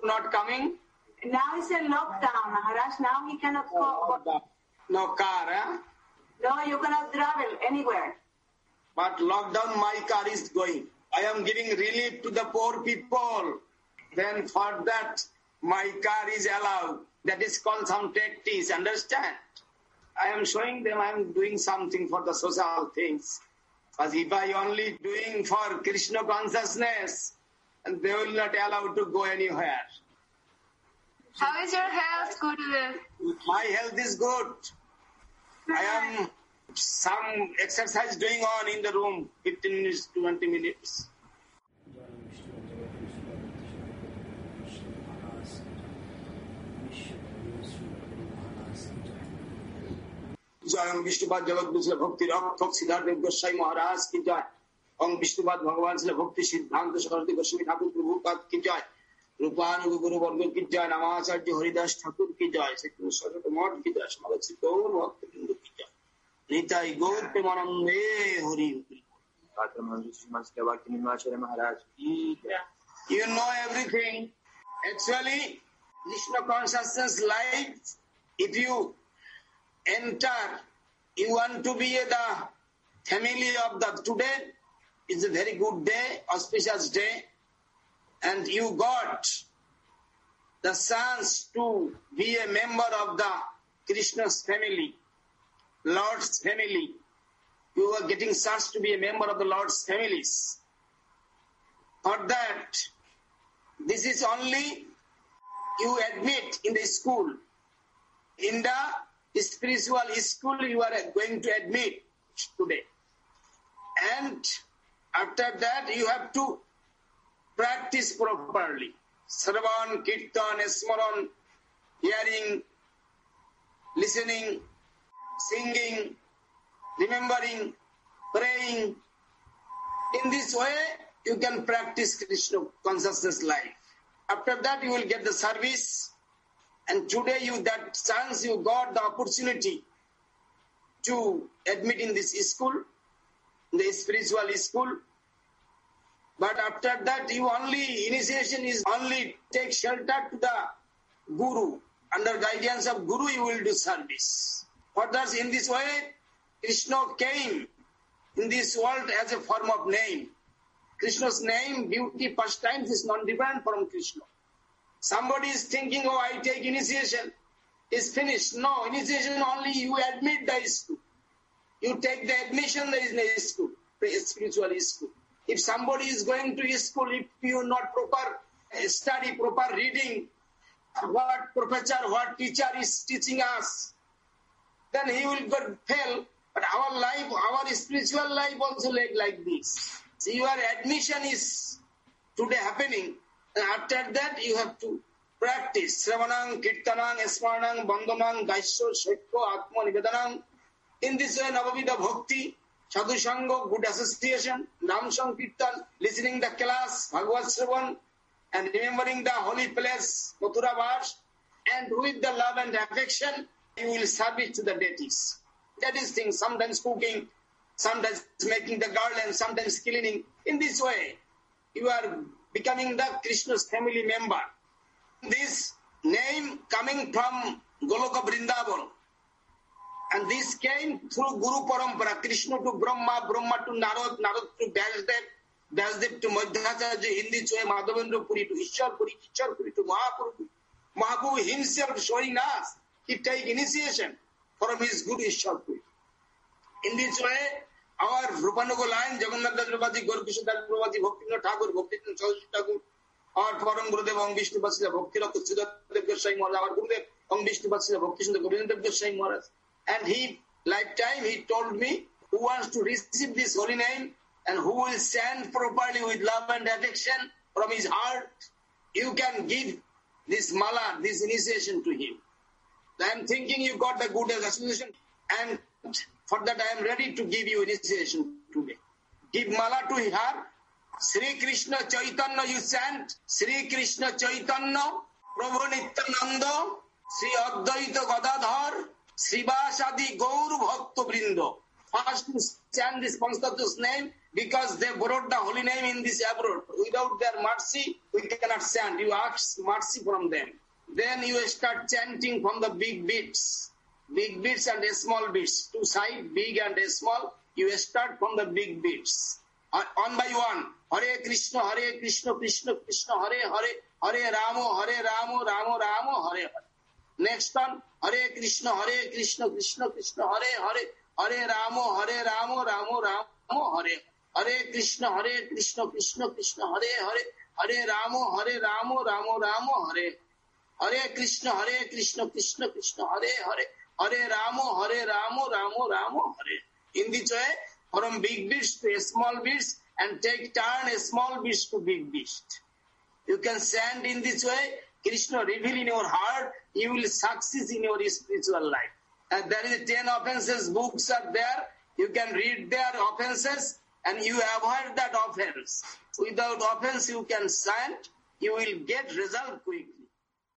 not coming? Now it's a lockdown, Maharaj. Now he cannot go. No car, eh? No, you cannot travel anywhere. But lockdown, my car is going. I am giving relief to the poor people. Then for that, my car is allowed. That is called some practice, understand? I am showing them I am doing something for the social things. But if I only doing for Krishna consciousness, and they will not allow to go anywhere. How is your health, Gurudev? My health is good. I am some exercise doing on in the room, 15 minutes, 20 minutes. जय विष्णुपाद जगत विश्व भक्ति रक्षक सिद्धार्थ गोस्वामी महाराज की जय। ओम विष्णुपाद भगवान श्री भक्ति सिद्धांत सरस्वती गोस्वामी ठाकुर प्रभुपाद की जय। रूपानुग गुरु वर्ग की जय। नमाचार्य हरिदास ठाकुर की जय। श्री सरस्वती मठ की जय। समागत श्री गौर भक्तवृंद की जय। निताई गौर प्रेमानंदे हरि। महाराज की जय। You know everything. Actually, Krishna consciousness life, if you enter, you want to be the family of the today. It's a very good day, auspicious day, and you got the chance to be a member of the Krishna's family, Lord's family. You are getting chance to be a member of the Lord's families. For that, this is only you admit in the school. In the spiritual school you are going to admit today. And after that you have to practice properly. Sarvan, Kirtan, Smaran, hearing, listening, singing, remembering, praying. In this way you can practice Krishna consciousness life. After that you will get the service. And today that chance you got the opportunity to admit in this school, the spiritual school. But after that initiation is only take shelter to the Guru. Under guidance of Guru you will do service. Further in this way, Krishna came in this world as a form of name. Krishna's name, beauty, pastimes is non-different from Krishna. Somebody is thinking, oh, I take initiation, it's finished. No, initiation only you admit the school. You take the admission, there is no school, the spiritual school. If somebody is going to school, if you not proper study, proper reading, what professor, what teacher is teaching us, then he will fail. But our life, our spiritual life also like this. So your admission is today happening. And after that, you have to practice. Sravanang, Kirtanang, Smaranang, Bandhanang, Gaisho, Shekho, Atma, Nivedanang. In this way, Navavida Bhakti, Sadhu Sangha, good association, Nam Sankirtan, listening the class, Bhagavad Sravan, and remembering the holy place, Mathura Vash, and with the love and affection, you will serve it to the deities. That is things, sometimes cooking, sometimes making the garland, sometimes cleaning. In this way, you are becoming the Krishna's family member. This name coming from Goloka Vrindavan. And this came through Guru Parampara. Krishna to Brahma, Brahma to Narad, Narad to Vyasdev, Vyasdev to Madhacharya, in this way Madhavendra Puri to Ishwar Puri, Ishwar Puri to Mahaprabhu. Mahaprabhu himself showing us, he take initiation from his Guru Ishwar Puri. In this way, our Rupanuga line, Jagannath Das Prabhupada, Gaurkishore Das Prabhupada, Bhaktivinoda Thakur, Bhaktivinoda Saraswati Thakur, our Param Gurudev, Om Vishnu Vasila, Bhakti Rakha Siddhartha Goswami Maharaj, our Gurudev, Om Vishnu Vasila, Bhakti Sundar Govinda Goswami Maharaj. And he, lifetime, he told me, who wants to receive this holy name and who will stand properly with love and affection from his heart, you can give this mala, this initiation to him. I am thinking you got the good association, and for that I am ready to give you initiation today. Give mala to her. Sri Krishna Chaitanya you chant. Sri Krishna Chaitanya, Prabhu Nityananda, Sri Advaita Gadadhar, Srivasadi Gaur Bhakta Brindo. first to chant this Panchatattva's name because they borrowed the holy name in this abroad. Without their mercy, we cannot chant. You ask mercy from them. Then you start chanting from the big beats and small beats. Two sides, big and small. You start from the big beats. One by one. Hare Krishna, Krishna Krishna, Hare Hare, Hare Rama, Rama Rama, Hare Hare. Next one, Hare Krishna, Krishna Krishna, Hare Hare, Hare Rama, Rama Rama, Hare Hare Krishna, Krishna Krishna, Hare Hare, Hare Rama, Rama Hare Hare Krishna, Krishna Krishna, Hare Hare, Hare Rama, Rama Hare. In this way, from big beats to small beats, and take turn small beats to big beats. You can chant in this way. Krishna reveal in your heart, you will succeed in your spiritual life. And there is 10 offenses books are there. You can read their offenses and you avoid that offense. Without offense you can chant, you will get result quickly.